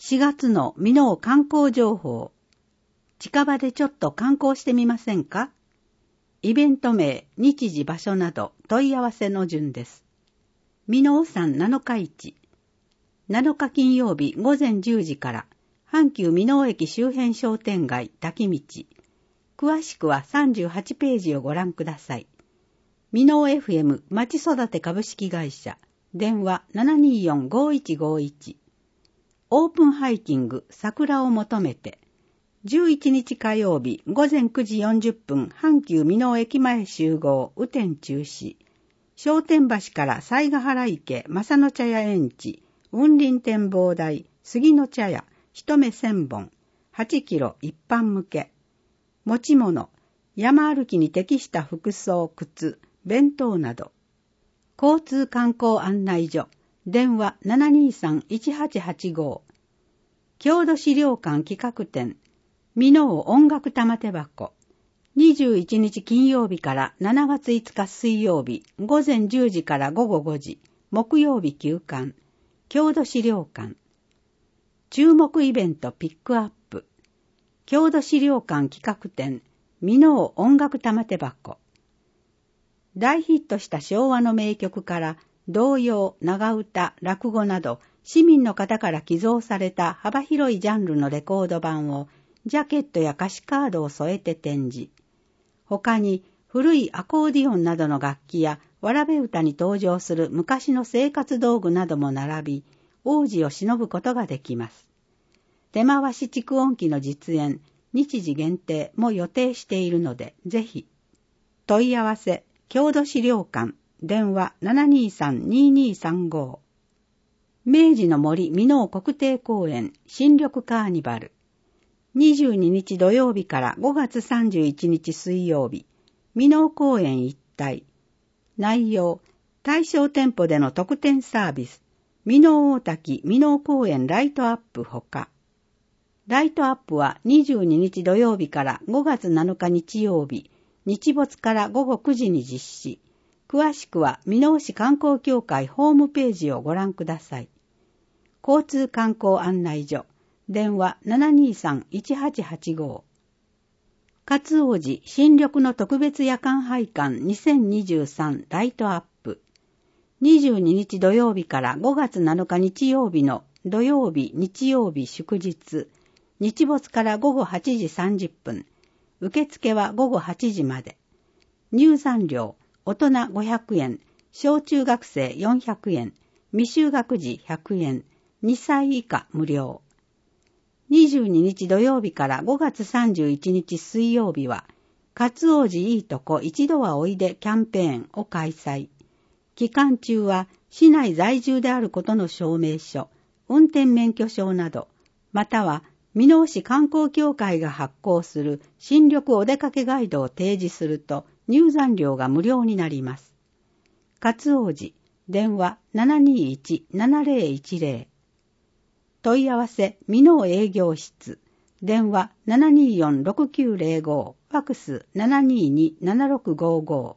4月の箕面観光情報。近場でちょっと観光してみませんか？イベント名、日時、場所など問い合わせの順です。箕面山7日市。7日金曜日午前10時から、阪急箕面駅周辺商店街滝道。詳しくは38ページをご覧ください。箕面 FM まち育て株式会社。電話 724-5151。オープンハイキング桜を求めて。11日火曜日午前9時40分阪急箕面駅前集合雨天中止。商店橋から犀ヶ原池正野茶屋園地雲林展望台杉の茶屋一目1000本8キロ一般向け。持ち物山歩きに適した服装靴弁当など。交通観光案内所電話 723-1885。郷土資料館企画展箕面音楽玉手箱。21日金曜日から7月5日水曜日午前10時から午後5時木曜日休館。郷土資料館。注目イベントピックアップ。郷土資料館企画展箕面音楽玉手箱。大ヒットした昭和の名曲から童謡、長歌、落語など市民の方から寄贈された幅広いジャンルのレコード版をジャケットや歌詞カードを添えて展示。他に古いアコーディオンなどの楽器やわらべ歌に登場する昔の生活道具なども並び、往時を忍ぶことができます。手回し蓄音機の実演、日時限定も予定しているので、ぜひ。問い合わせ、郷土資料館、電話 723-2235。明治の森箕面国定公園新緑カーニバル。22日土曜日から5月31日水曜日、箕面公園一帯。内容、対象店舗での特典サービス、箕面大滝箕面公園ライトアップほか。ライトアップは22日土曜日から5月7日日曜日、日没から午後9時に実施。詳しくは箕面市観光協会ホームページをご覧ください。交通観光案内所、電話 723-1885。勝王寺新緑の特別夜間拝観2023ライトアップ。22日土曜日から5月7日日曜日の土曜日、日曜日祝日。日没から午後8時30分。受付は午後8時まで。入山料、大人500円、小中学生400円、未就学児100円、2歳以下無料。22日土曜日から5月31日水曜日は、勝王寺いいとこ一度はおいでキャンペーンを開催。期間中は、市内在住であることの証明書、運転免許証など、または、箕面市観光協会が発行する新緑お出かけガイドを提示すると入山料が無料になります。勝王寺、電話 721-7010。問い合わせ、箕面営業室、電話 724-6905、ファクス 722-7655。